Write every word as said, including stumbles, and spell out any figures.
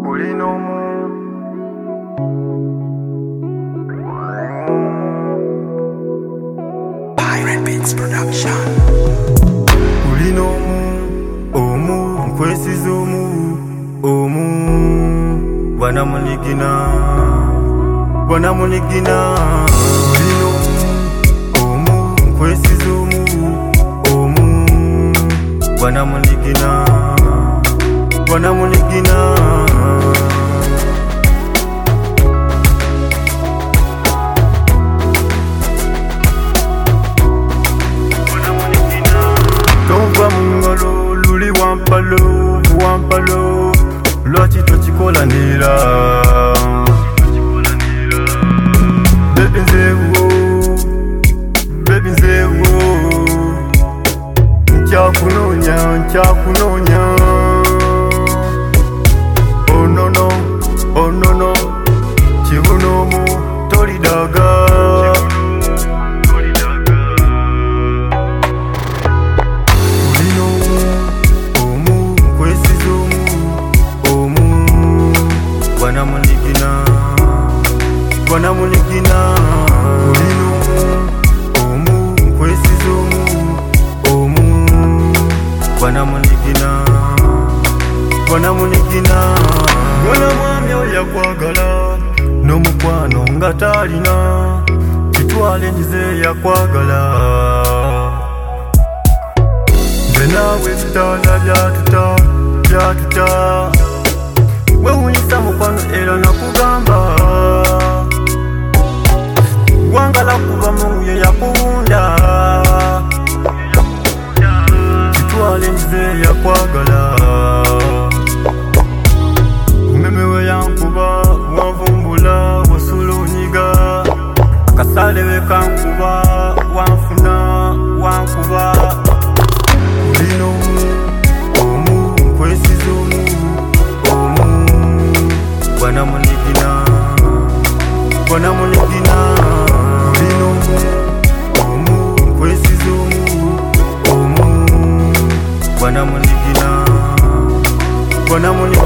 Ulinomu Pirate Beats Production. Ulinomu Omu Nkwesiza omu Omu Wanamunigina Wanamunigina Ulinomu Omu Nkwesiza omu Omu Wanamunigina Wanamunigina Tova mungalo luli wampalo wampalo lwaki tokikolanira Baby nzewo Baby nzewo Nkyakunoonya nkyakunoonya Oh no no oh no no Kibunomu tolidaga Wanamunigina Wanamunigina Ulinomu Omu Nkwesiza omu Omu Wanamunigina Wanamunigina Mwana mwami oya kwagala N'omukwano nga talina Kitwale nyize yakwagala Nze naawe tutala byatuta byatuta Wewunyisa mukwano era nakugamba Wangala kuba mungu ye yakuwunda Kitwale nzize yakwagala Umemewe yankuba wanvumbula wasula onyiga Akasale we kankuba wanfuna wankuba Ulinomu Omu Nkwesiza omu Wanamunigina Wanamunigina Ulinomu Omu Nkwesiza omu Omu Wanamunigina Wanamunigina